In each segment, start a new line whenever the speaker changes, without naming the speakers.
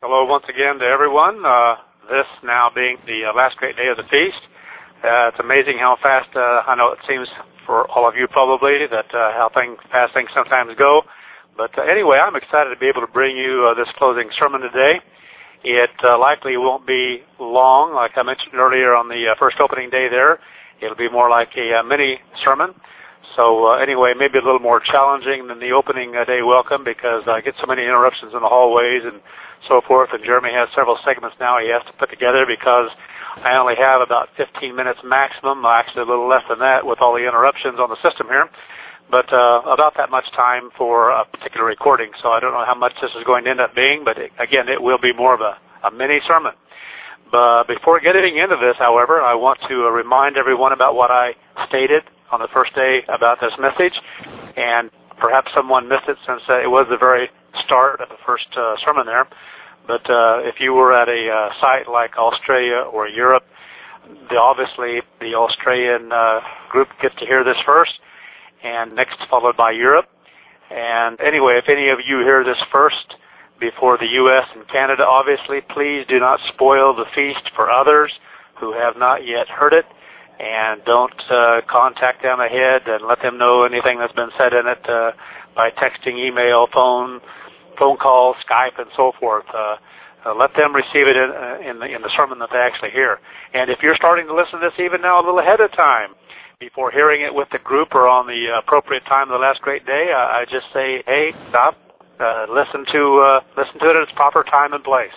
Hello once again to everyone. This now being the last great day of the feast. It's amazing how fast, I know it seems for all of you probably, that how fast things sometimes go. But anyway, I'm excited to be able to bring you this closing sermon today. It likely won't be long, like I mentioned earlier on the first opening day there. It'll be more like a mini sermon. So anyway, maybe a little more challenging than the opening day welcome because I get so many interruptions in the hallways and so forth, and Jeremy has several segments now he has to put together because I only have about 15 minutes maximum, actually a little less than that with all the interruptions on the system here, but about that much time for a particular recording. So I don't know how much this is going to end up being, but again, it will be more of a mini sermon. But before getting into this, however, I want to remind everyone about what I stated on the first day about this message, and perhaps someone missed it since it was the very start of the first sermon there. But if you were at a site like Australia or Europe, obviously the Australian group gets to hear this first, and next followed by Europe. And anyway, if any of you hear this first before the U.S. and Canada, obviously, please do not spoil the feast for others who have not yet heard it, and don't contact them ahead and let them know anything that's been said in it by texting, email, phone call, Skype, and so forth. Let them receive it in the sermon that they actually hear. And if you're starting to listen to this even now a little ahead of time, before hearing it with the group or on the appropriate time of the last great day, I just say, hey, stop, listen to it at its proper time and place.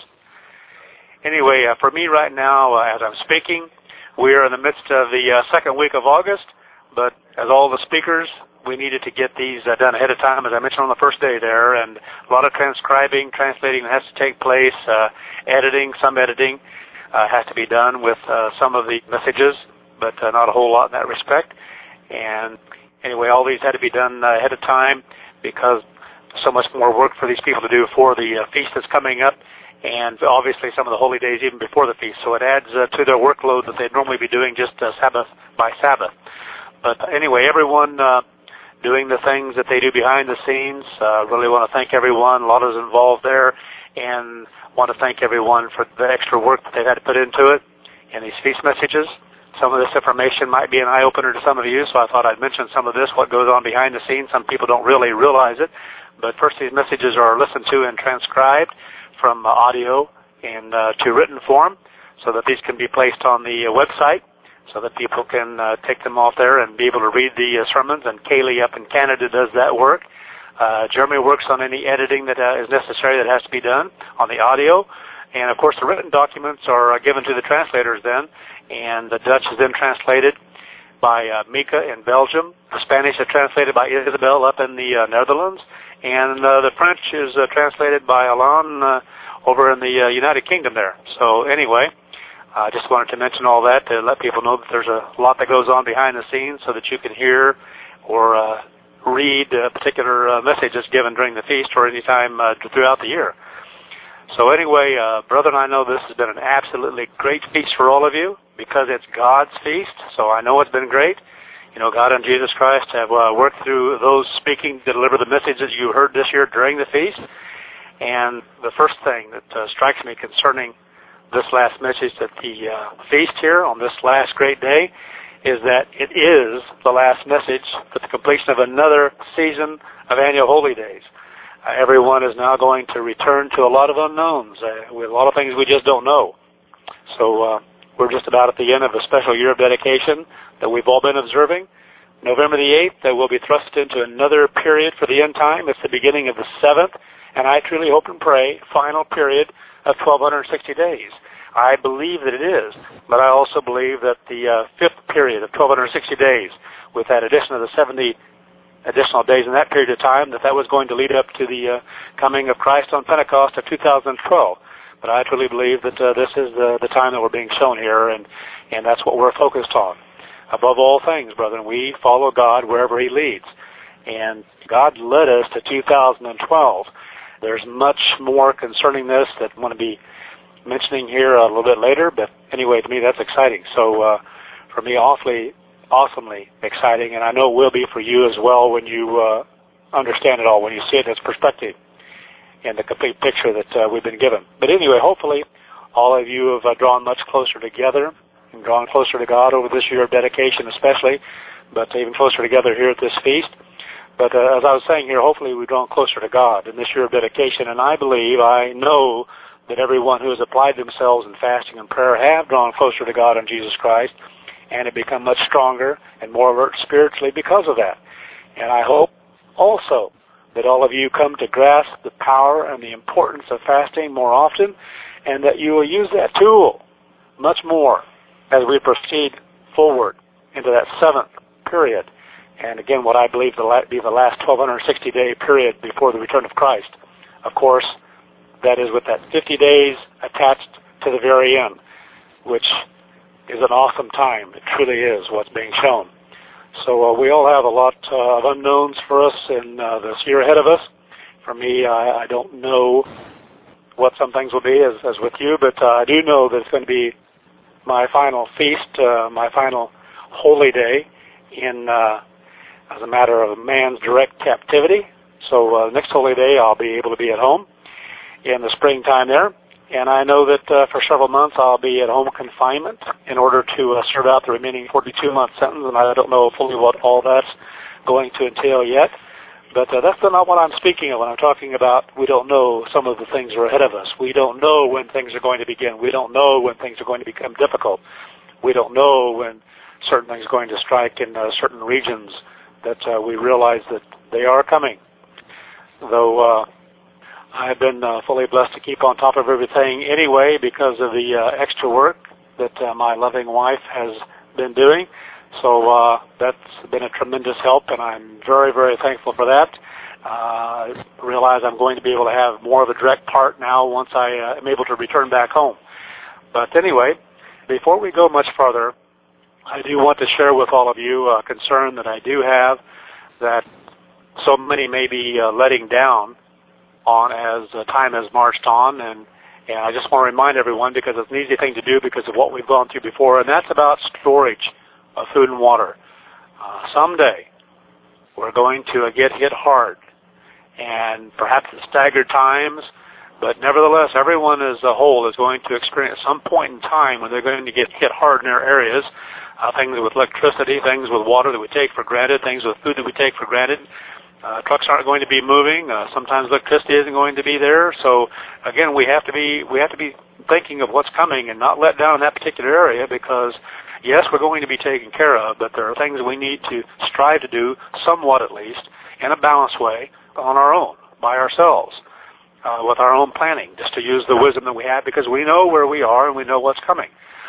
Anyway, for me right now, as I'm speaking, we are in the midst of the second week of August, but as all the speakers, we needed to get these done ahead of time, as I mentioned on the first day there, and a lot of transcribing, translating has to take place, some editing has to be done with some of the messages, but not a whole lot in that respect. And anyway, all these had to be done ahead of time because so much more work for these people to do for the feast that's coming up, and obviously some of the holy days even before the feast. So it adds to their workload that they'd normally be doing just Sabbath by Sabbath. But anyway, everyone doing the things that they do behind the scenes. Really want to thank everyone. A lot is involved there, and want to thank everyone for the extra work that they've had to put into it in these feast messages. Some of this information might be an eye-opener to some of you, so I thought I'd mention some of this, what goes on behind the scenes. Some people don't really realize it, but first these messages are listened to and transcribed from audio and to written form so that these can be placed on the website, so that people can take them off there and be able to read the sermons, and Kaylee up in Canada does that work. Jeremy works on any editing that is necessary that has to be done on the audio, and of course the written documents are given to the translators then, and the Dutch is then translated by Mika in Belgium. The Spanish is translated by Isabel up in the Netherlands, and the French is translated by Alain over in the United Kingdom there. So anyway, I just wanted to mention all that to let people know that there's a lot that goes on behind the scenes so that you can hear or read a particular message that's given during the feast or any time throughout the year. So anyway, brethren, I know this has been an absolutely great feast for all of you because it's God's feast, so I know it's been great. You know, God and Jesus Christ have worked through those speaking to deliver the message that you heard this year during the feast. And the first thing that strikes me concerning this last message at the feast here on this last great day is that it is the last message for the completion of another season of annual holy days. Everyone is now going to return to a lot of unknowns, with a lot of things we just don't know. So we're just about at the end of a special year of dedication that we've all been observing. November the 8th, we'll be thrust into another period for the end time. It's the beginning of the 7th, and I truly hope and pray, final period of 1,260 days. I believe that it is, but I also believe that the fifth period of 1,260 days, with that addition of the 70 additional days in that period of time, that was going to lead up to the coming of Christ on Pentecost of 2012. But I truly believe that this is the time that we're being shown here, and that's what we're focused on. Above all things, brethren, we follow God wherever He leads. And God led us to 2012. There's much more concerning this that I want to be mentioning here a little bit later, but anyway, to me that's exciting. So for me, awesomely exciting, and I know it will be for you as well when you understand it all, when you see it in its perspective. in the complete picture that we've been given. But anyway, hopefully all of you have drawn much closer together and drawn closer to God over this year of dedication especially, but even closer together here at this feast. But as I was saying here, hopefully we've drawn closer to God in this year of dedication, and I know that everyone who has applied themselves in fasting and prayer have drawn closer to God and Jesus Christ, and have become much stronger and more alert spiritually because of that. And I hope also that all of you come to grasp the power and the importance of fasting more often, and that you will use that tool much more as we proceed forward into that seventh period. And again, what I believe to be the last 1,260-day period before the return of Christ. Of course, that is with that 50 days attached to the very end, which is an awesome time. It truly is what's being shown. So we all have a lot of unknowns for us in this year ahead of us. For me, I don't know what some things will be as with you, but I do know that it's going to be my final feast, my final holy day as a matter of man's direct captivity. So next holy day I'll be able to be at home in the springtime there. And I know that for several months I'll be at home confinement in order to serve out the remaining 42-month sentence, and I don't know fully what all that's going to entail yet. But that's not what I'm speaking of when I'm talking about we don't know some of the things that are ahead of us. We don't know when things are going to begin. We don't know when things are going to become difficult. We don't know when certain things are going to strike in certain regions that we realize that they are coming. Though I've been fully blessed to keep on top of everything anyway because of the extra work that my loving wife has been doing. So that's been a tremendous help, and I'm very, very thankful for that. I realize I'm going to be able to have more of a direct part now once I am able to return back home. But anyway, before we go much further, I do want to share with all of you a concern that I do have that so many may be letting down on as time has marched on, and I just want to remind everyone, because it's an easy thing to do because of what we've gone through before, and that's about storage of food and water. Someday we're going to get hit hard, and perhaps at staggered times, but nevertheless everyone as a whole is going to experience some point in time when they're going to get hit hard in their areas. Things with electricity, things with water that we take for granted, things with food that we take for granted. Trucks aren't going to be moving. Sometimes electricity isn't going to be there. So again, we have to be thinking of what's coming and not let down in that particular area, because yes, we're going to be taken care of, but there are things we need to strive to do, somewhat at least, in a balanced way, on our own, by ourselves, with our own planning, just to use the wisdom that we have, because we know where we are and we know what's coming.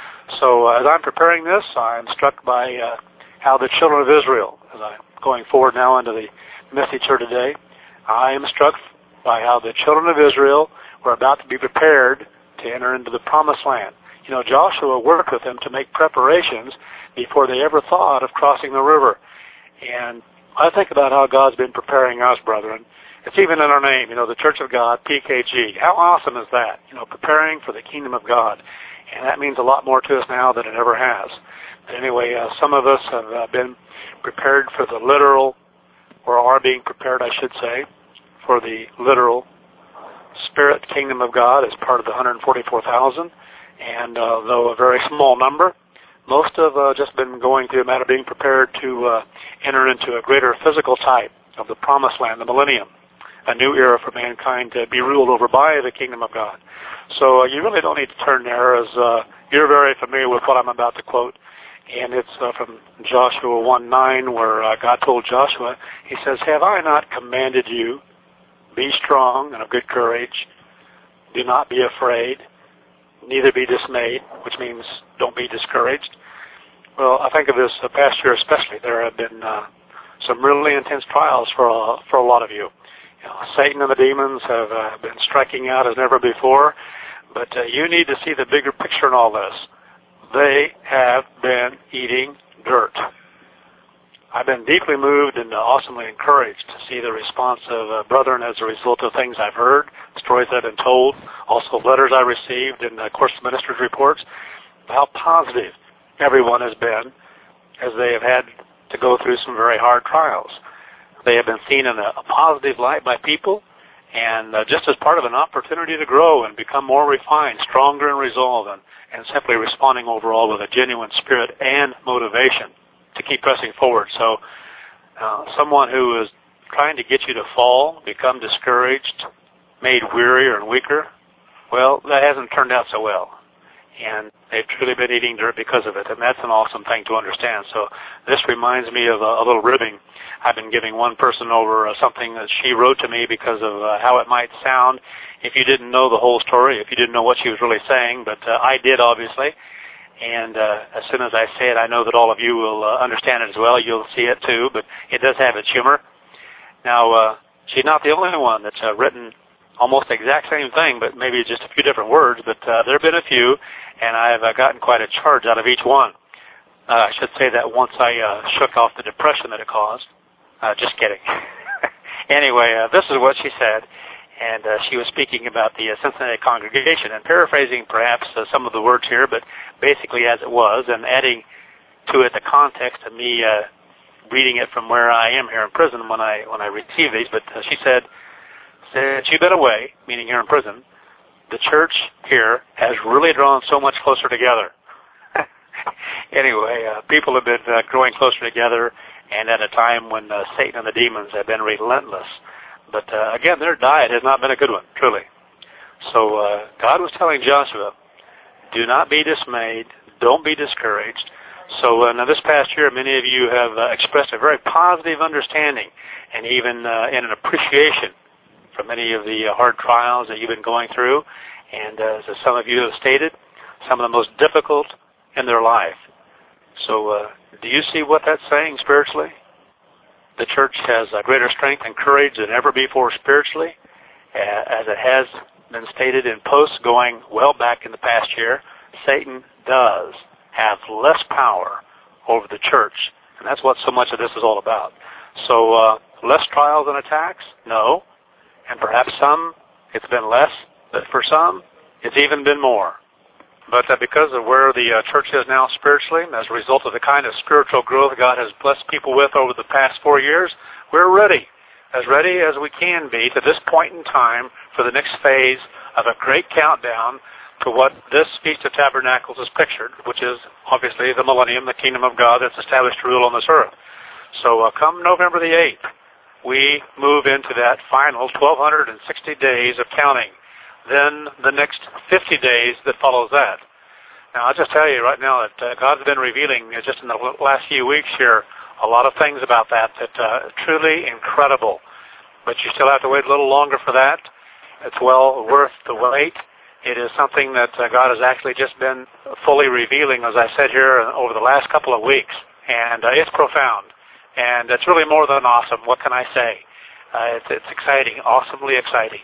So as I'm preparing this, I'm struck by how the children of Israel, as I'm going forward now into the message here today, I am struck by how the children of Israel were about to be prepared to enter into the promised land. You know, Joshua worked with them to make preparations before they ever thought of crossing the river. And I think about how God's been preparing us, brethren. It's even in our name, you know, the Church of God, PKG. How awesome is that? You know, preparing for the kingdom of God. And that means a lot more to us now than it ever has. But anyway, some of us have been prepared for the literal, or are being prepared, I should say, for the literal spirit kingdom of God as part of the 144,000. And though a very small number, most have just been going through a matter of being prepared to enter into a greater physical type of the promised land, the millennium, a new era for mankind to be ruled over by the kingdom of God. So you really don't need to turn there, as you're very familiar with what I'm about to quote. And it's from Joshua 1:9, where God told Joshua, he says, "Have I not commanded you, be strong and of good courage, do not be afraid, neither be dismayed," which means don't be discouraged. Well, I think of this past year especially. There have been some really intense trials for a lot of you. You know, Satan and the demons have been striking out as never before, but you need to see the bigger picture in all this. They have been eating dirt. I've been deeply moved and awesomely encouraged to see the response of brethren as a result of things I've heard, stories I've been told, also letters I received, and of course the minister's reports, how positive everyone has been as they have had to go through some very hard trials. They have been seen in a positive light by people, and just as part of an opportunity to grow and become more refined, stronger in resolve, and simply responding overall with a genuine spirit and motivation to keep pressing forward. So someone who is trying to get you to fall, become discouraged, made wearier and weaker, well, that hasn't turned out so well. And they've truly been eating dirt because of it, and that's an awesome thing to understand. So this reminds me of a little ribbing. I've been giving one person over something that she wrote to me because of how it might sound if you didn't know the whole story, if you didn't know what she was really saying, but I did, obviously. And as soon as I say it, I know that all of you will understand it as well. You'll see it too, but it does have its humor. Now, she's not the only one that's written almost the exact same thing, but maybe just a few different words, but there have been a few, and I've gotten quite a charge out of each one. I should say that once I shook off the depression that it caused. Just kidding. Anyway, this is what she said, and she was speaking about the Cincinnati congregation, and paraphrasing perhaps some of the words here, but basically as it was, and adding to it the context of me reading it from where I am here in prison when I receive these. But she said, since you've been away, meaning here in prison, the church here has really drawn so much closer together. Anyway, people have been growing closer together, and at a time when Satan and the demons have been relentless. But again, their diet has not been a good one, truly. So God was telling Joshua, do not be dismayed, don't be discouraged. So now this past year, many of you have expressed a very positive understanding and even in an appreciation for many of the hard trials that you've been going through, and as some of you have stated, some of the most difficult in their life. So do you see what that's saying spiritually? The church has greater strength and courage than ever before spiritually, as it has been stated in posts going well back in the past year. Satan does have less power over the church, and that's what so much of this is all about. So less trials and attacks? No. And perhaps some, it's been less, but for some, it's even been more. But because of where the church is now spiritually, as a result of the kind of spiritual growth God has blessed people with over the past 4 years, we're ready as we can be to this point in time for the next phase of a great countdown to what this Feast of Tabernacles is pictured, which is obviously the millennium, the kingdom of God that's established to rule on this earth. So come November the 8th, we move into that final 1,260 days of counting. Then the next 50 days that follows that. Now, I'll just tell you right now that God's been revealing just in the last few weeks here a lot of things about that truly incredible. But you still have to wait a little longer for that. It's well worth the wait. It is something that God has actually just been fully revealing, as I said here, over the last couple of weeks. And it's profound. And it's really more than awesome. What can I say? It's exciting, awesomely exciting.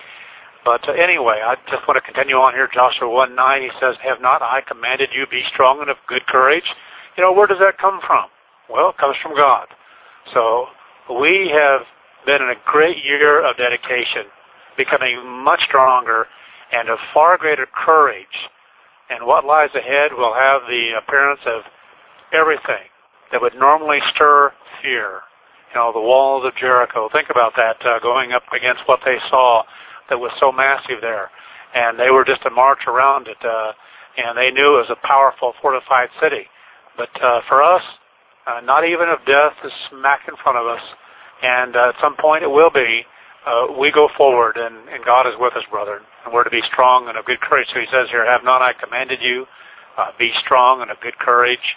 But anyway, I just want to continue on here. Joshua 1:9, he says, have not I commanded you, be strong and of good courage? You know, where does that come from? Well, it comes from God. So we have been in a great year of dedication, becoming much stronger and of far greater courage. And what lies ahead will have the appearance of everything that would normally stir fear. You know, the walls of Jericho. Think about that, going up against what they saw that was so massive there. And they were just to march around it, and they knew it was a powerful, fortified city. But for us, not even if death is smack in front of us, and at some point it will be, we go forward, and God is with us, brethren. And we're to be strong and of good courage. So he says here, have not I commanded you, be strong and of good courage.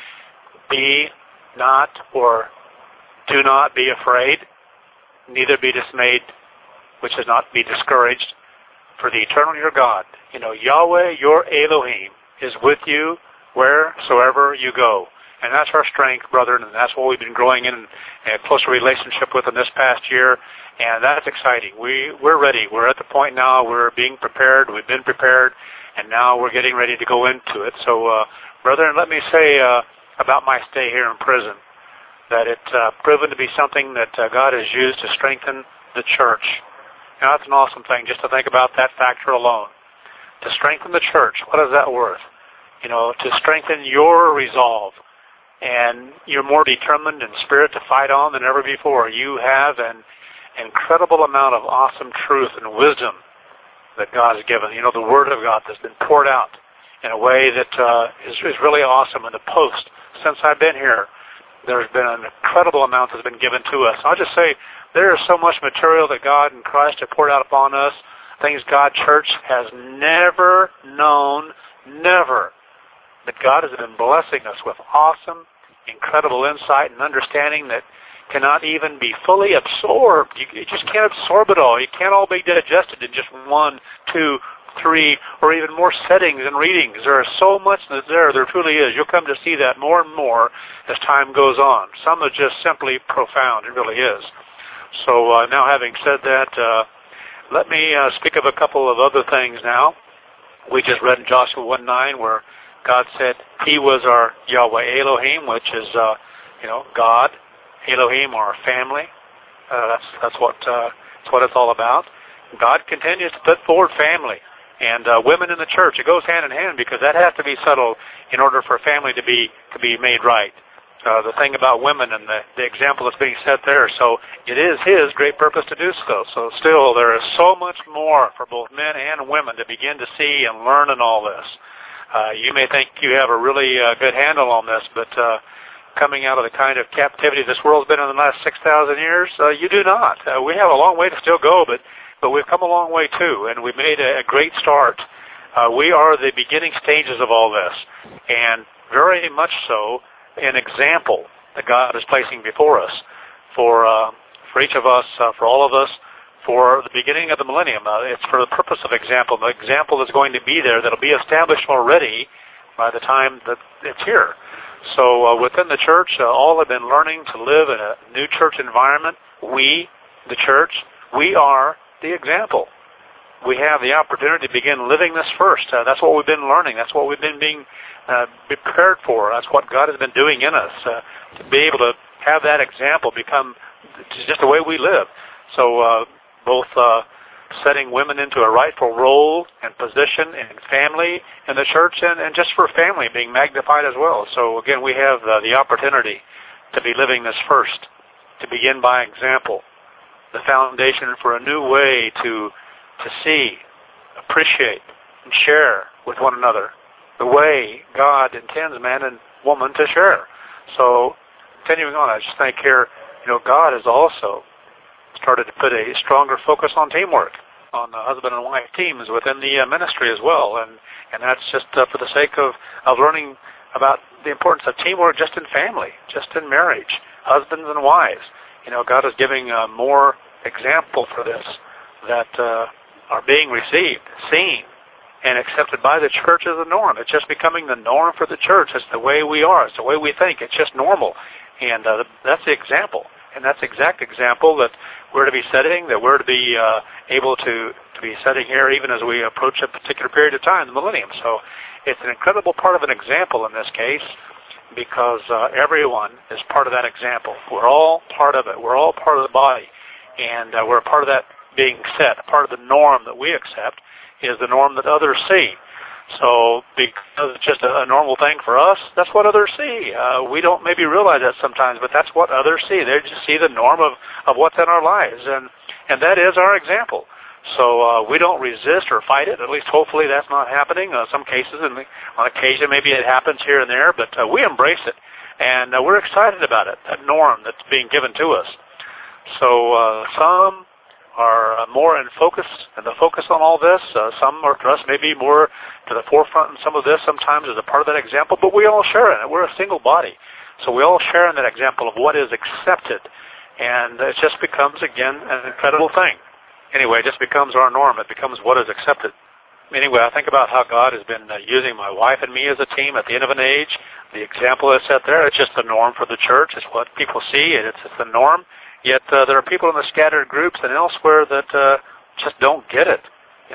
Be not or do not be afraid, neither be dismayed, which is not be discouraged, for the eternal your God, you know, Yahweh, your Elohim, is with you wheresoever you go. And that's our strength, brethren, and that's what we've been growing in a closer relationship with in this past year, and that's exciting. We're ready. We're at the point now, we're being prepared, we've been prepared, and now we're getting ready to go into it. So, brethren, let me say about my stay here in prison, that it's proven to be something that God has used to strengthen the church. Now, that's an awesome thing, just to think about that factor alone. To strengthen the church, what is that worth? You know, to strengthen your resolve, and you're more determined in spirit to fight on than ever before. You have, and incredible amount of awesome truth and wisdom that God has given. You know, the Word of God that's been poured out in a way that is really awesome. In the post, since I've been here, there's been an incredible amount that's been given to us. I'll just say there is so much material that God and Christ have poured out upon us, things God Church has never known, never. That God has been blessing us with awesome, incredible insight and understanding that cannot even be fully absorbed. You just can't absorb it all. You can't all be digested in just 1, 2, 3, or even more settings and readings. There is so much that's there. There truly is. You'll come to see that more and more as time goes on. Some are just simply profound. It really is. So now having said that, let me speak of a couple of other things now. We just read in Joshua 1:9 where God said He was our Yahweh Elohim, which is, God. Elohim, our family. That's what it's all about. God continues to put forward family and women in the church. It goes hand in hand because that has to be settled in order for family to be made right. The thing about women and the example that's being set there. So it is His great purpose to do so. So still, there is so much more for both men and women to begin to see and learn in all this. You may think you have a really good handle on this, but coming out of the kind of captivity this world's been in the last 6,000 years, you do not. We have a long way to still go, but we've come a long way too, and we've made a great start. We are the beginning stages of all this, and very much so an example that God is placing before us for each of us, for all of us, for the beginning of the millennium. It's for the purpose of example. The example is going to be there that'll be established already by the time that it's here. So within the church, all have been learning to live in a new church environment. We, the church, we are the example. We have the opportunity to begin living this first. That's what we've been learning. That's what we've been being prepared for. That's what God has been doing in us, to be able to have that example become just the way we live. So both setting women into a rightful role and position in family in the church, and just for family being magnified as well. So again, we have the opportunity to be living this first, to begin by example, the foundation for a new way to see, appreciate, and share with one another the way God intends man and woman to share. So continuing on, I just think here, God has also started to put a stronger focus on teamwork, on the husband and wife teams within the ministry as well, and that's just for the sake of learning about the importance of teamwork just in family, just in marriage, husbands and wives. God is giving more example for this that are being received, seen, and accepted by the church as a norm. It's just becoming the norm for the church. It's the way we are. It's the way we think. It's just normal, and that's the example. And that's the exact example that we're to be setting, that we're to be able to be setting here even as we approach a particular period of time, the millennium. So it's an incredible part of an example in this case because everyone is part of that example. We're all part of it. We're all part of the body. And we're a part of that being set. A part of the norm that we accept is the norm that others see. So because it's just a normal thing for us, that's what others see. We don't maybe realize that sometimes, but that's what others see. They just see the norm of what's in our lives, and that is our example. So we don't resist or fight it. At least hopefully that's not happening. Some cases, and on occasion maybe it happens here and there, but we embrace it, and we're excited about it, that norm that's being given to us. So some are more in focus, and the focus on all this. Some are for us maybe more to the forefront in some of this sometimes as a part of that example, but we all share in it. We're a single body. So we all share in that example of what is accepted, and it just becomes, again, an incredible thing. Anyway, it just becomes our norm. It becomes what is accepted. Anyway, I think about how God has been using my wife and me as a team at the end of an age. The example is set there. It's just the norm for the church. It's what people see, and it's the norm. Yet there are people in the scattered groups and elsewhere that just don't get it.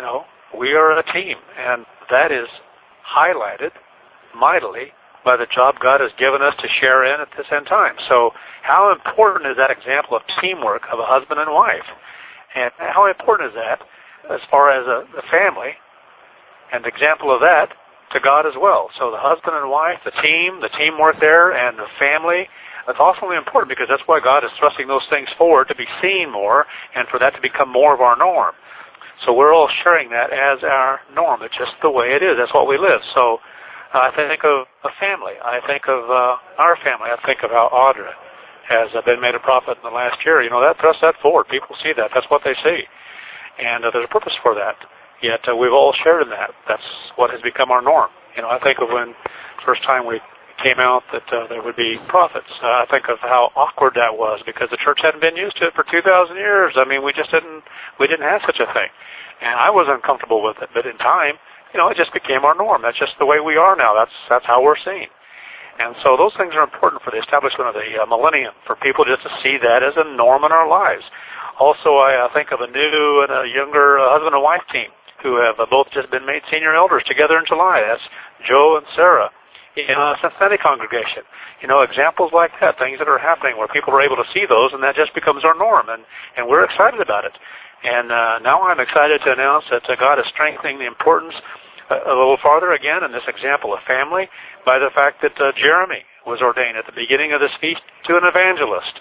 We are a team, and that is highlighted mightily by the job God has given us to share in at this end time. So how important is that example of teamwork of a husband and wife? And how important is that as far as the family and the example of that to God as well? So the husband and wife, the teamwork there, and the family, That's awfully important because that's why God is thrusting those things forward to be seen more and for that to become more of our norm. So we're all sharing that as our norm. It's just the way it is. That's what we live. So I think of a family. I think of our family. I think of how Audra has been made a prophet in the last year. That thrusts that forward. People see that. That's what they see. And there's a purpose for that. Yet we've all shared in that. That's what has become our norm. I think of when first time we came out that there would be prophets. I think of how awkward that was because the church hadn't been used to it for 2,000 years. I mean, we didn't have such a thing. And I was uncomfortable with it. But in time, it just became our norm. That's just the way we are now. That's how we're seen. And so those things are important for the establishment of the millennium, for people just to see that as a norm in our lives. Also, I think of a new and a younger husband and wife team who have both just been made senior elders together in July. That's Joe and Sarah in a Cincinnati congregation. Examples like that, things that are happening where people are able to see those, and that just becomes our norm, and we're excited about it. And now I'm excited to announce that God is strengthening the importance a little farther again in this example of family by the fact that Jeremy was ordained at the beginning of this feast to an evangelist.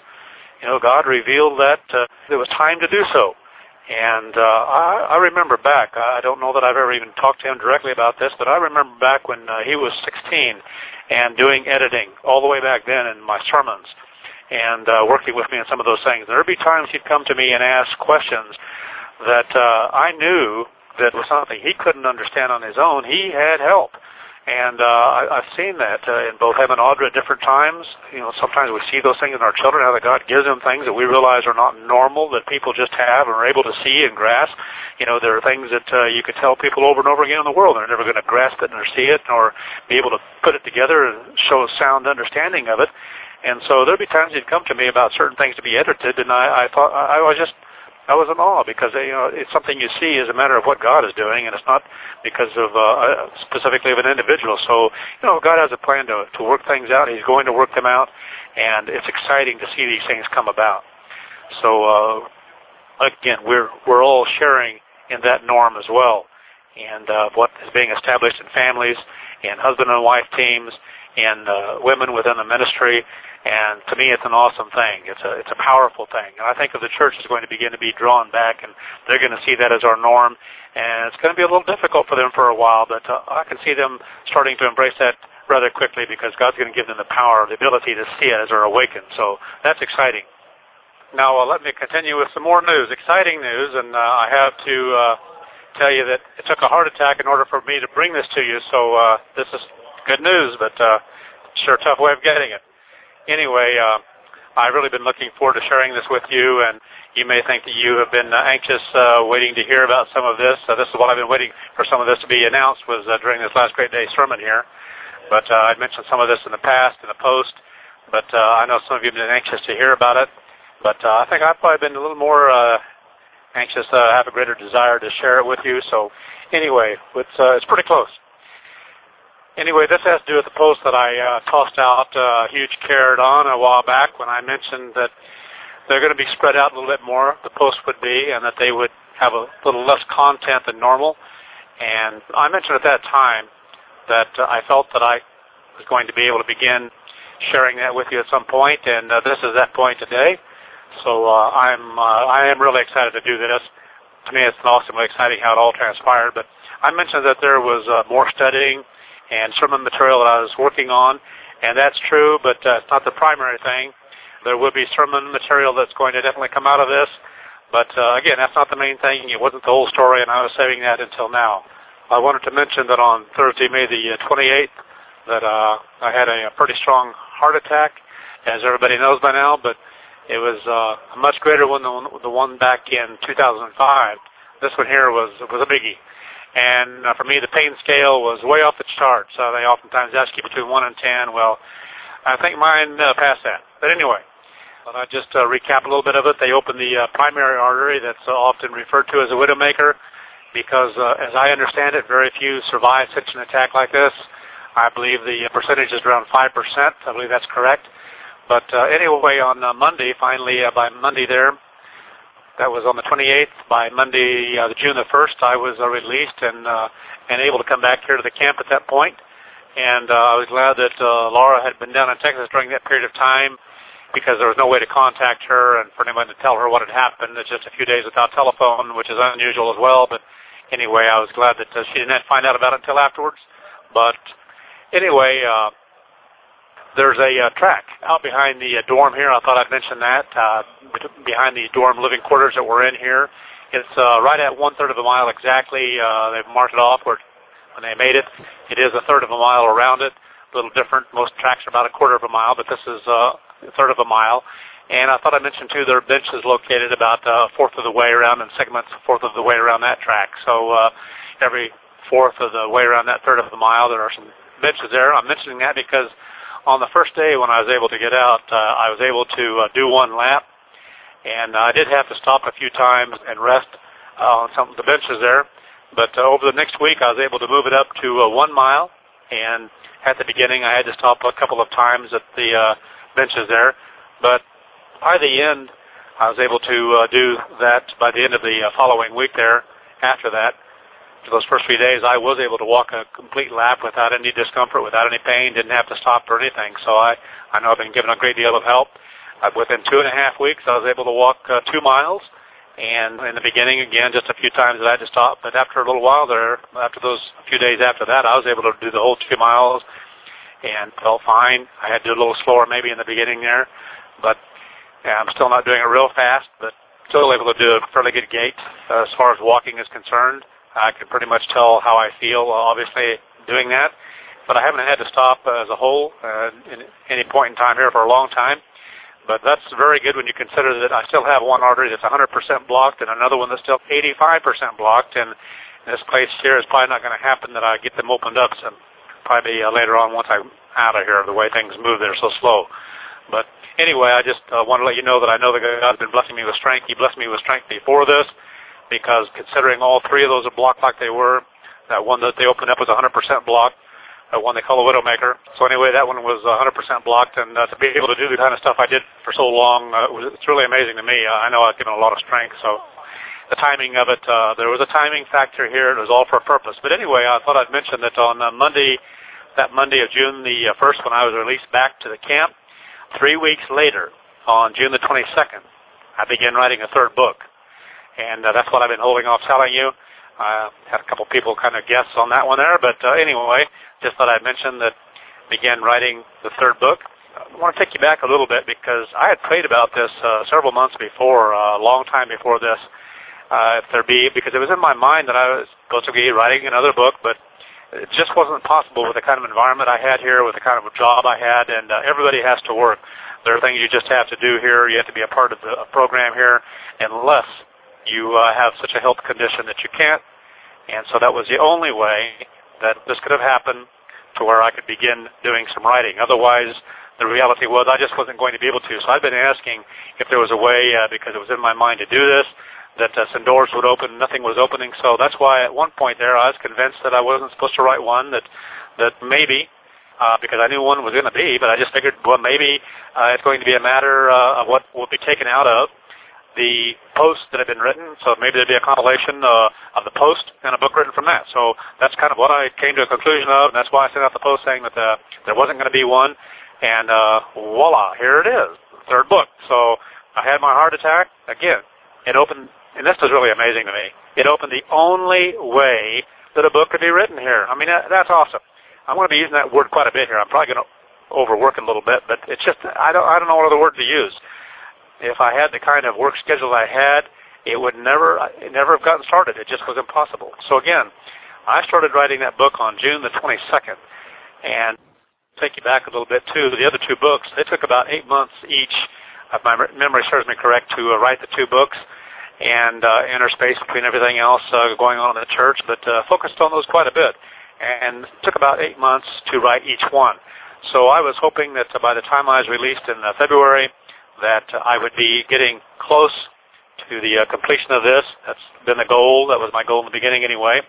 God revealed that there was time to do so. And I remember back, I don't know that I've ever even talked to him directly about this, but I remember back when he was 16 and doing editing all the way back then in my sermons and working with me on some of those things. There would be times he'd come to me and ask questions that I knew that was something he couldn't understand on his own. He had help. And I've seen that in both him and Audra at different times. Sometimes we see those things in our children, how that God gives them things that we realize are not normal, that people just have and are able to see and grasp. There are things that you could tell people over and over again in the world, and they're never going to grasp it or see it or be able to put it together and show a sound understanding of it. And so there'd be times he'd come to me about certain things to be edited, and I thought I was in awe because it's something you see as a matter of what God is doing, and it's not because of specifically of an individual. So God has a plan to work things out. He's going to work them out, and it's exciting to see these things come about. So again, we're all sharing in that norm as well, and what is being established in families, and husband and wife teams, and women within the ministry. And to me, it's an awesome thing. It's a powerful thing. And I think if the church is going to begin to be drawn back, and they're going to see that as our norm, and it's going to be a little difficult for them for a while, but I can see them starting to embrace that rather quickly because God's going to give them the power, the ability to see it as they're awakened. So that's exciting. Now, let me continue with some more news, exciting news, and I have to tell you that it took a heart attack in order for me to bring this to you, so this is good news, but sure tough way of getting it. Anyway, I've really been looking forward to sharing this with you, and you may think that you have been anxious waiting to hear about some of this. This is what I've been waiting for some of this to be announced was during this last Great Day sermon here. But I've mentioned some of this in the past, in the post, but I know some of you have been anxious to hear about it. But I think I've probably been a little more anxious to have a greater desire to share it with you. So anyway, it's pretty close. Anyway, this has to do with the post that I tossed out a huge carrot on a while back when I mentioned that they're going to be spread out a little bit more, the post would be, and that they would have a little less content than normal. And I mentioned at that time that I felt that I was going to be able to begin sharing that with you at some point, and this is that point today. So I am really excited to do this. To me, it's awesomely exciting how it all transpired. But I mentioned that there was more studying and sermon material that I was working on, and that's true, but it's not the primary thing. There will be sermon material that's going to definitely come out of this, but again, that's not the main thing. It wasn't the whole story, and I was saving that until now. I wanted to mention that on Thursday, May the 28th, that I had a pretty strong heart attack, as everybody knows by now, but it was a much greater one than the one back in 2005. This one here was a biggie. And for me, the pain scale was way off the charts. They oftentimes ask you between 1 and 10. Well, I think mine passed that. But anyway, I'll just recap a little bit of it. They opened the primary artery that's often referred to as a widowmaker because, as I understand it, very few survive such an attack like this. I believe the percentage is around 5%. I believe that's correct. But anyway, on Monday, finally, by Monday there, that was on the 28th. By Monday, June the 1st, I was released and able to come back here to the camp at that point. And I was glad that Laura had been down in Texas during that period of time because there was no way to contact her and for anyone to tell her what had happened. It's just a few days without telephone, which is unusual as well. But anyway, I was glad that she didn't have to find out about it until afterwards. But anyway, there's a track out behind the dorm here. I thought I'd mention that, behind the dorm living quarters that we're in here. It's right at 1/3 of a mile exactly. They've marked it off when they made it. It is 1/3 of a mile around it. A little different. Most tracks are about 1/4 of a mile, but this is 1/3 of a mile. And I thought I'd mention, too, there are benches located about 1/4 of the way around and segments 1/4 of the way around that track. So every 1/4 of the way around that 1/3 of the mile, there are some benches there. I'm mentioning that because on the first day when I was able to get out, I was able to do one lap. And I did have to stop a few times and rest on some of the benches there. But over the next week, I was able to move it up to 1 mile. And at the beginning, I had to stop a couple of times at the benches there. But by the end, I was able to do that by the end of the following week there. After that, for those first 3 days, I was able to walk a complete lap without any discomfort, without any pain, didn't have to stop or anything. So I know I've been given a great deal of help. Within 2.5 weeks, I was able to walk 2 miles. And in the beginning, again, just a few times that I had to stop. But after a little while there, after those few days after that, I was able to do the whole 2 miles and felt fine. I had to do a little slower maybe in the beginning there. But I'm still not doing it real fast, but still able to do a fairly good gait as far as walking is concerned. I can pretty much tell how I feel, obviously, doing that. But I haven't had to stop as a whole in any point in time here for a long time. But that's very good when you consider that I still have one artery that's 100% blocked and another one that's still 85% blocked. And in this place here, it's probably not going to happen that I get them opened up. So probably later on once I'm out of here, the way things move, they're so slow. But anyway, I just want to let you know that I know that God's been blessing me with strength. He blessed me with strength before this, because considering all 3 of those are blocked like they were, that one that they opened up was 100% blocked, that one they call a Widowmaker. So anyway, that one was 100% blocked, and to be able to do the kind of stuff I did for so long, it's really amazing to me. I know I've given a lot of strength, so the timing of it, there was a timing factor here. It was all for a purpose. But anyway, I thought I'd mention that on Monday of June the 1st, when I was released back to the camp, 3 weeks later, on June the 22nd, I began writing a 3rd book. And that's what I've been holding off telling you. I had a couple people kind of guess on that one there. But anyway, just thought I'd mention that I began writing the 3rd book. I want to take you back a little bit because I had prayed about this several months before, a long time before this, because it was in my mind that I was supposed to be writing another book, but it just wasn't possible with the kind of environment I had here, with the kind of a job I had, and everybody has to work. There are things you just have to do here. You have to be a part of the program here, unless you have such a health condition that you can't. And so that was the only way that this could have happened to where I could begin doing some writing. Otherwise, the reality was I just wasn't going to be able to. So I've been asking if there was a way, because it was in my mind to do this, that some doors would open. Nothing was opening. So that's why at one point there I was convinced that I wasn't supposed to write one, that maybe, because I knew one was going to be, but I just figured, well, maybe it's going to be a matter of what will be taken out of the posts that have been written. So maybe there'd be a compilation of the post and a book written from that. So that's kind of what I came to a conclusion of, and that's why I sent out the post saying that there wasn't going to be one. And voila, here it is, the 3rd book. So I had my heart attack. Again, it opened, and this was really amazing to me, it opened the only way that a book could be written here. I mean, that's awesome. I'm going to be using that word quite a bit here. I'm probably going to overwork it a little bit, but it's just, I don't know what other word to use. If I had the kind of work schedule I had, it would never have gotten started. It just was impossible. So again, I started writing that book on June the 22nd. And take you back a little bit too, the other 2 books, they took about 8 months each, if my memory serves me correct, to write the 2 books and interspace between everything else going on in the church, but focused on those quite a bit. And it took about 8 months to write each one. So I was hoping that by the time I was released in February, that I would be getting close to the completion of this. That's been the goal. That was my goal in the beginning anyway.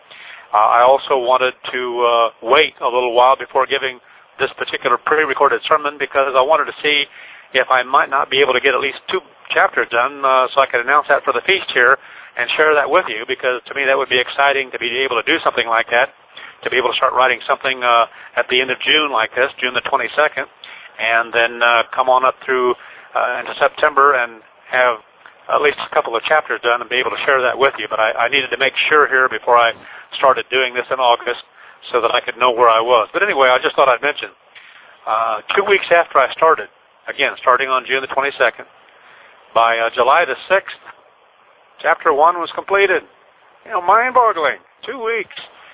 I also wanted to wait a little while before giving this particular pre-recorded sermon, because I wanted to see if I might not be able to get at least 2 chapters done so I could announce that for the feast here and share that with you, because to me that would be exciting to be able to do something like that, to be able to start writing something at the end of June like this, June the 22nd, and then come on up through into September and have at least a couple of chapters done and be able to share that with you. But I needed to make sure here before I started doing this in August so that I could know where I was. But anyway, I just thought I'd mention, 2 weeks after I started, again, starting on June the 22nd, by July the 6th, Chapter 1 was completed. Mind-boggling. 2 weeks.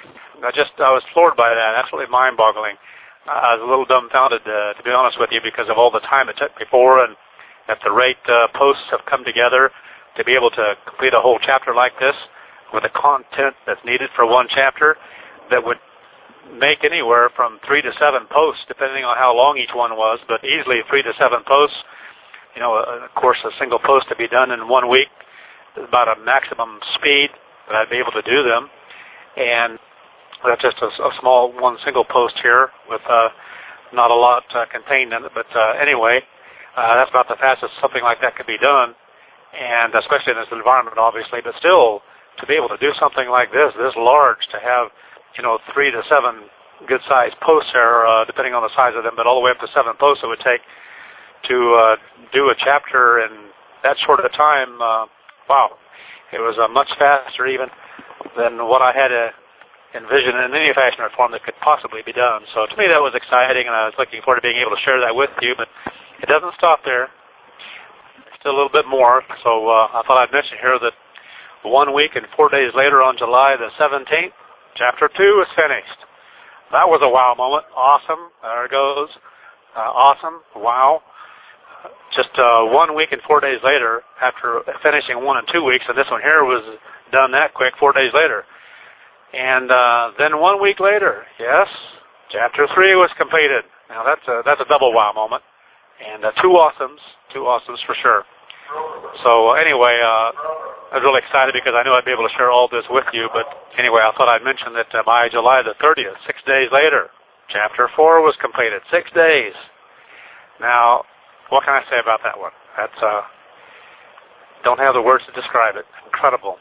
I was floored by that, absolutely mind-boggling. I was a little dumbfounded, to be honest with you, because of all the time it took before and at the rate posts have come together to be able to complete a whole chapter like this with the content that's needed for one chapter that would make anywhere from 3 to 7 posts, depending on how long each one was, but easily 3 to 7 posts. Of course, a single post to be done in 1 week is about a maximum speed that I'd be able to do them. And that's just a small single post here with not a lot contained in it. But anyway, that's about the fastest something like that could be done, and especially in this environment, obviously. But still, to be able to do something like this large, to have 3 to 7 good-sized posts there, depending on the size of them, but all the way up to 7 posts it would take to do a chapter in that short of a time. Wow, it was much faster even than what I had envisioned in any fashion or form that could possibly be done. So to me that was exciting, and I was looking forward to being able to share that with you. But it doesn't stop there. Still a little bit more. So I thought I'd mention here that 1 week and 4 days later, on July the 17th, Chapter 2 is finished. That was a wow moment. Awesome. There it goes. Awesome. Wow. Just 1 week and 4 days later, after finishing 1 and 2 weeks, and this one here was done that quick, 4 days later. And then 1 week later, yes, Chapter 3 was completed. Now that's a double wow moment. And two awesomes for sure. So anyway, I was really excited because I knew I'd be able to share all this with you. But anyway, I thought I'd mention that by July the 30th, 6 days later, Chapter 4 was completed. 6 days. Now, what can I say about that one? That's don't have the words to describe it. Incredible.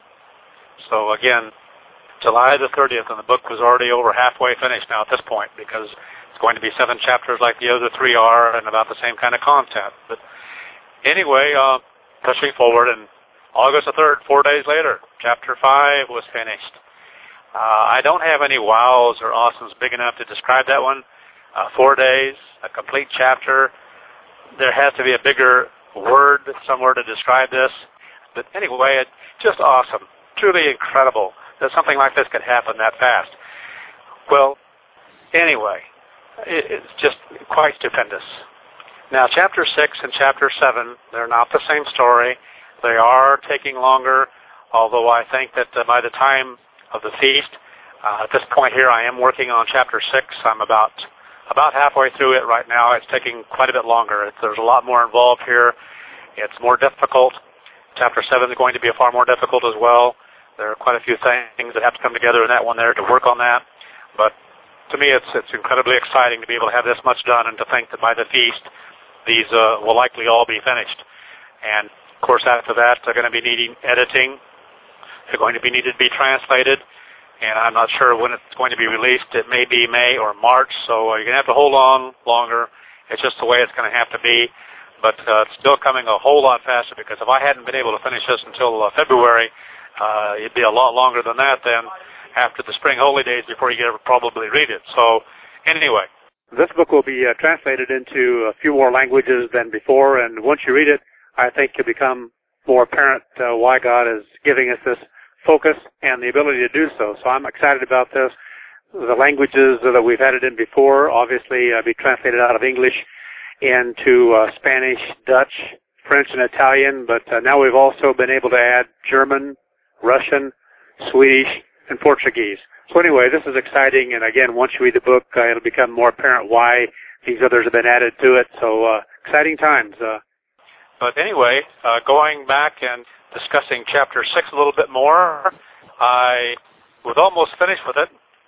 So again, July the 30th, and the book was already over halfway finished now at this point, because it's going to be 7 chapters like the other 3 are, and about the same kind of content. But anyway, pushing forward, and August the 3rd, 4 days later, Chapter 5 was finished. I don't have any wows or awesomes big enough to describe that one. 4 days, a complete chapter. There has to be a bigger word somewhere to describe this. But anyway, it's just awesome. Truly incredible that something like this could happen that fast. Well, anyway, it's just quite stupendous. Now, Chapter 6 and Chapter 7, they're not the same story. They are taking longer, although I think that by the time of the feast, at this point here, I am working on Chapter 6. I'm about halfway through it right now. It's taking quite a bit longer. There's a lot more involved here. It's more difficult. Chapter 7 is going to be far more difficult as well. There are quite a few things that have to come together in that one there to work on that. But to me, it's incredibly exciting to be able to have this much done, and to think that by the feast, these will likely all be finished. And, of course, after that, they're going to be needing editing. They're going to be needed to be translated. And I'm not sure when it's going to be released. It may be May or March, so you're going to have to hold on longer. It's just the way it's going to have to be. But it's still coming a whole lot faster, because if I hadn't been able to finish this until February, it'd be a lot longer than that then after the spring holy days before you could probably read it. So anyway, this book will be translated into a few more languages than before, and once you read it, I think it'll become more apparent why God is giving us this focus and the ability to do so. So I'm excited about this. The languages that we've had it in before, obviously, be translated out of English into Spanish, Dutch, French, and Italian, but now we've also been able to add German, Russian, Swedish, and Portuguese. So anyway, this is exciting, and again, once you read the book, it'll become more apparent why these others have been added to it. So exciting times. But anyway, going back and discussing Chapter 6 a little bit more, I was almost finished with it.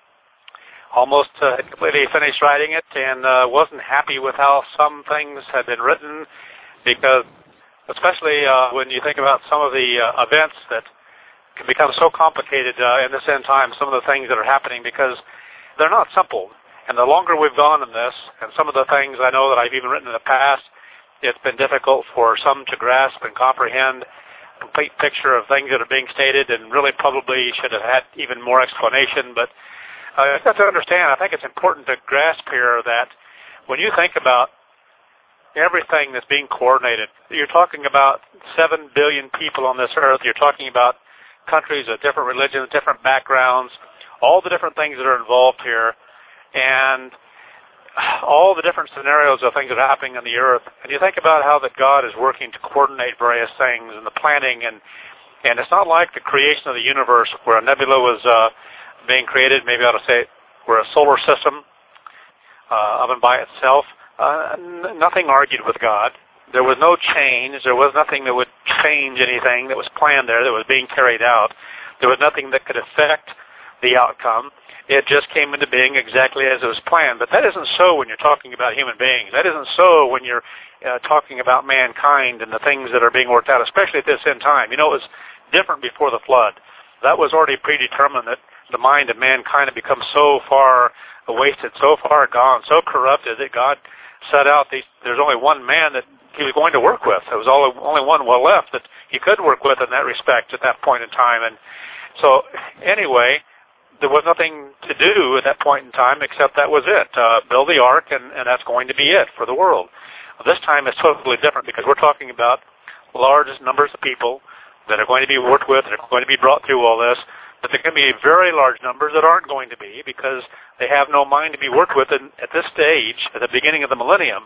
Almost completely finished writing it, and wasn't happy with how some things had been written, because especially when you think about some of the events that can become so complicated in this end time, some of the things that are happening, because they're not simple. And the longer we've gone in this, and some of the things I know that I've even written in the past, it's been difficult for some to grasp and comprehend a complete picture of things that are being stated, and really probably should have had even more explanation. But you have to understand, I think it's important to grasp here that when you think about everything that's being coordinated, you're talking about 7 billion people on this earth. You're talking about countries of different religions, different backgrounds, all the different things that are involved here, and all the different scenarios of things that are happening on the earth. And you think about how that God is working to coordinate various things and the planning, and it's not like the creation of the universe where a nebula was being created, maybe I ought to say where a solar system of and by itself. Nothing argued with God. There was no change. There was nothing that would change anything that was planned there, that was being carried out. There was nothing that could affect the outcome. It just came into being exactly as it was planned. But that isn't so when you're talking about human beings. That isn't so when you're talking about mankind and the things that are being worked out, especially at this end time. You know, it was different before the flood. That was already predetermined, that the mind of mankind had become so far wasted, so far gone, so corrupted that God set out there's only one man that he was going to work with. There was only one well left that he could work with in that respect at that point in time. And so anyway, there was nothing to do at that point in time except that was it. Build the ark, and that's going to be it for the world. This time it's totally different because we're talking about large numbers of people that are going to be worked with, that are going to be brought through all this, but there can be very large numbers that aren't going to be because they have no mind to be worked with at this stage, at the beginning of the millennium.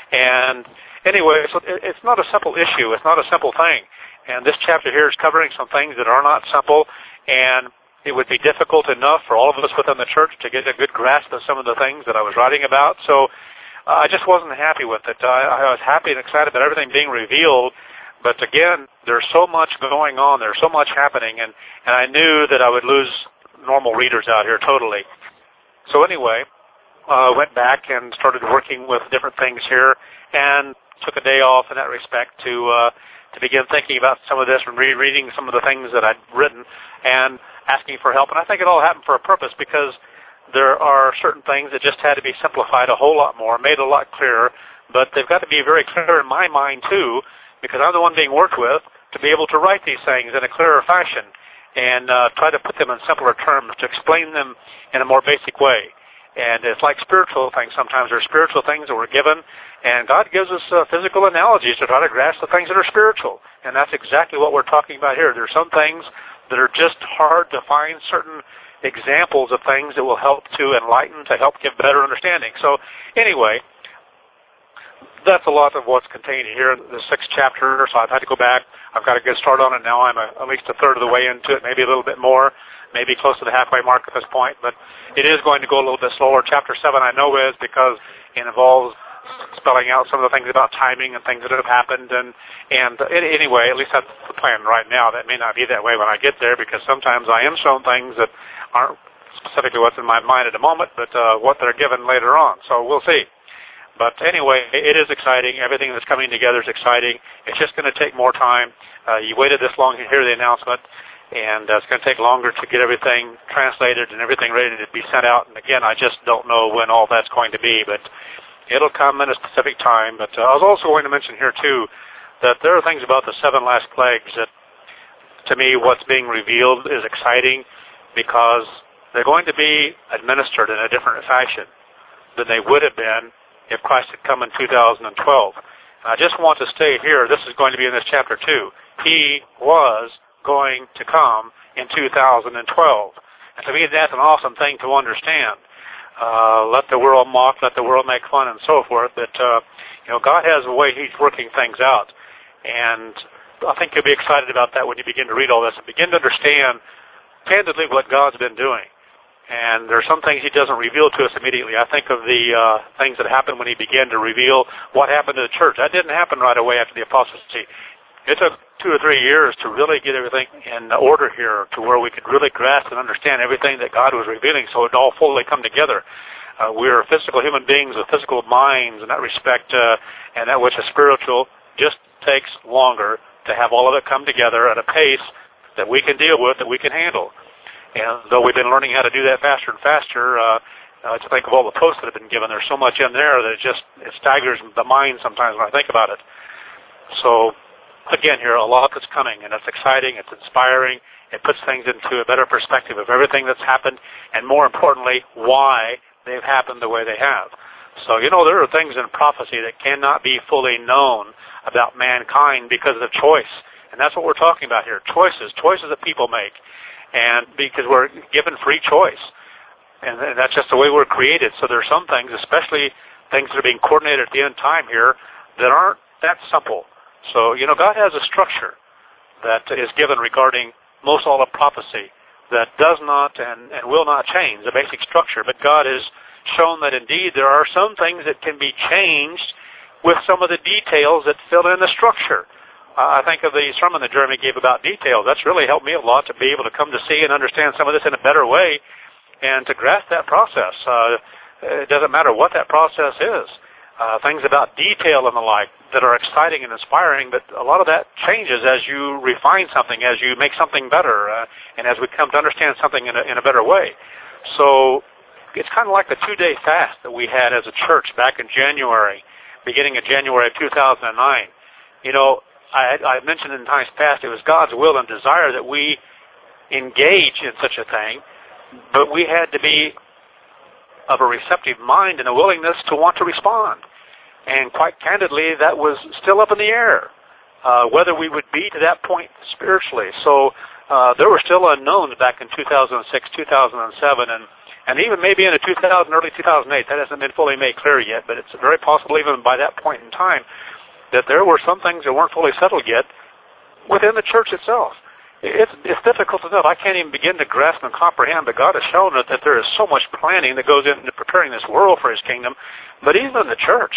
And anyway, so it's not a simple issue. It's not a simple thing. And this chapter here is covering some things that are not simple, and it would be difficult enough for all of us within the church to get a good grasp of some of the things that I was writing about. So I just wasn't happy with it. I was happy and excited about everything being revealed, but again, there's so much going on. There's so much happening, and I knew that I would lose normal readers out here totally. So anyway, I went back and started working with different things here, and took a day off in that respect to begin thinking about some of this and rereading some of the things that I'd written and asking for help. And I think it all happened for a purpose, because there are certain things that just had to be simplified a whole lot more, made a lot clearer, but they've got to be very clear in my mind too, because I'm the one being worked with to be able to write these things in a clearer fashion and try to put them in simpler terms, to explain them in a more basic way. And it's like spiritual things. Sometimes there are spiritual things that we're given, and God gives us physical analogies to try to grasp the things that are spiritual. And that's exactly what we're talking about here. There are some things that are just hard to find certain examples of things that will help to enlighten, to help give better understanding. So anyway, that's a lot of what's contained here in the 6th chapter. So I've had to go back. I've got a good start on it now. I'm at least a third of the way into it, maybe a little bit more, maybe close to the halfway mark at this point. But it is going to go a little bit slower. Chapter 7 I know is, because it involves spelling out some of the things about timing and things that have happened. And anyway, at least that's the plan right now. That may not be that way when I get there, because sometimes I am shown things that aren't specifically what's in my mind at the moment, but what they're given later on. So we'll see. But anyway, it is exciting. Everything that's coming together is exciting. It's just going to take more time. You waited this long to hear the announcement, and it's going to take longer to get everything translated and everything ready to be sent out. And again, I just don't know when all that's going to be, but it'll come in a specific time. But I was also going to mention here, too, that there are things about the 7 last plagues that, to me, what's being revealed is exciting, because they're going to be administered in a different fashion than they would have been if Christ had come in 2012. And I just want to stay here. This is going to be in this chapter 2. He was going to come in 2012. And to me, that's an awesome thing to understand. Let the world mock, let the world make fun, and so forth. But, God has a way He's working things out. And I think you'll be excited about that when you begin to read all this and begin to understand, candidly, what God's been doing. And there are some things He doesn't reveal to us immediately. I think of the things that happened when He began to reveal what happened to the church. That didn't happen right away after the apostasy. It took 2 or 3 years to really get everything in order here, to where we could really grasp and understand everything that God was revealing, so it all fully come together. We're physical human beings with physical minds in that respect, and that which is spiritual just takes longer to have all of it come together at a pace that we can deal with, that we can handle. And though we've been learning how to do that faster and faster, To think of all the posts that have been given. There's so much in there that it staggers the mind sometimes when I think about it. So, again, here, a lot that's coming, and it's exciting, it's inspiring, it puts things into a better perspective of everything that's happened, and more importantly, why they've happened the way they have. So, there are things in prophecy that cannot be fully known about mankind because of choice. And that's what we're talking about here, choices that people make. And because we're given free choice. And that's just the way we're created. So there are some things, especially things that are being coordinated at the end time here, that aren't that simple. So, God has a structure that is given regarding most all of prophecy that does not and will not change, the basic structure. But God has shown that indeed there are some things that can be changed with some of the details that fill in the structure. I think of the sermon that Jeremy gave about details. That's really helped me a lot to be able to come to see and understand some of this in a better way and to grasp that process. It doesn't matter what that process is. Things about detail and the like that are exciting and inspiring, but a lot of that changes as you refine something, as you make something better, and as we come to understand something in a better way. So it's kind of like the 2-day fast that we had as a church back in January, beginning of January of 2009. I mentioned in times past it was God's will and desire that we engage in such a thing, but we had to be of a receptive mind and a willingness to want to respond. And quite candidly, that was still up in the air, whether we would be to that point spiritually. So there were still unknowns back in 2006, 2007, and even maybe into early 2008. That hasn't been fully made clear yet, but it's very possible even by that point in time that there were some things that weren't fully settled yet within the church itself. It's difficult enough. I can't even begin to grasp and comprehend, but God has shown us that there is so much planning that goes into preparing this world for His kingdom. But even in the church,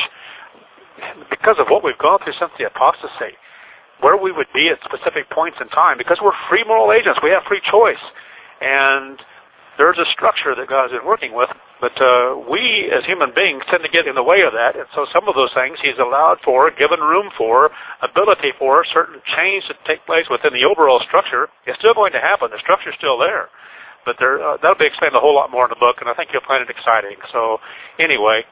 because of what we've gone through since the apostasy, where we would be at specific points in time, because we're free moral agents, we have free choice. And there's a structure that God has been working with, but we as human beings tend to get in the way of that. And so some of those things He's allowed for, given room for, ability for, certain change to take place within the overall structure. It's still going to happen. The structure's still there. But that'll be explained a whole lot more in the book, and I think you'll find it exciting. So anyway,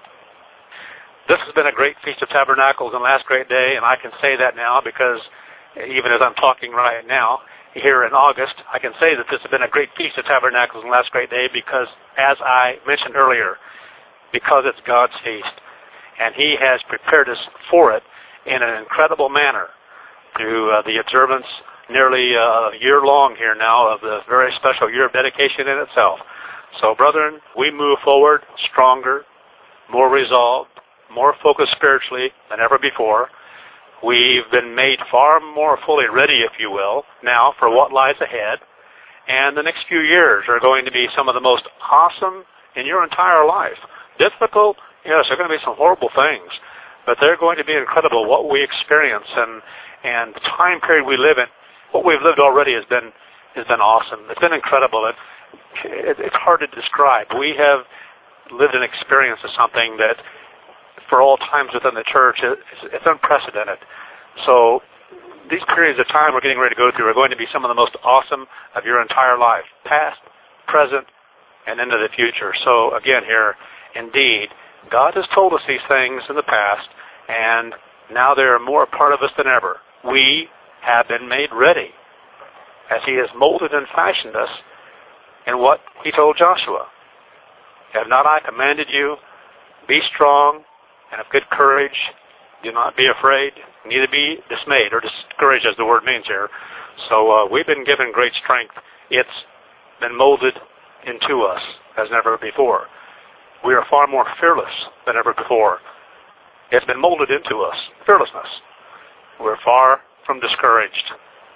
this has been a great Feast of Tabernacles and last great day, and I can say that now because even as I'm talking right now, here in August, I can say that this has been a great Feast of Tabernacles and last great day because, as I mentioned earlier, because it's God's feast. And He has prepared us for it in an incredible manner through the observance nearly a year long here now of the very special year of dedication in itself. So, brethren, we move forward stronger, more resolved, more focused spiritually than ever before. We've been made far more fully ready, if you will, now for what lies ahead. And the next few years are going to be some of the most awesome in your entire life. Difficult, yes, there are going to be some horrible things, but they're going to be incredible. What we experience and the time period we live in, what we've lived already has been awesome. It's been incredible. It's hard to describe. We have lived an experience of something that for all times within the church, it's unprecedented. So these periods of time we're getting ready to go through are going to be some of the most awesome of your entire life, past, present, and into the future. So again here, indeed, God has told us these things in the past, and now they are more a part of us than ever. We have been made ready as He has molded and fashioned us in what He told Joshua. Have not I commanded you? Be strong and of good courage. Do not be afraid, neither be dismayed or discouraged, as the word means here. So we've been given great strength. It's been molded into us as never before. We are far more fearless than ever before. It's been molded into us, fearlessness. We're far from discouraged,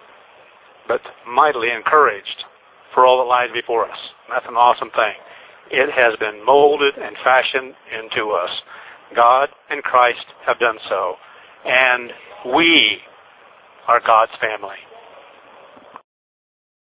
but mightily encouraged for all that lies before us. That's an awesome thing. It has been molded and fashioned into us. God and Christ have done so, and we are God's family.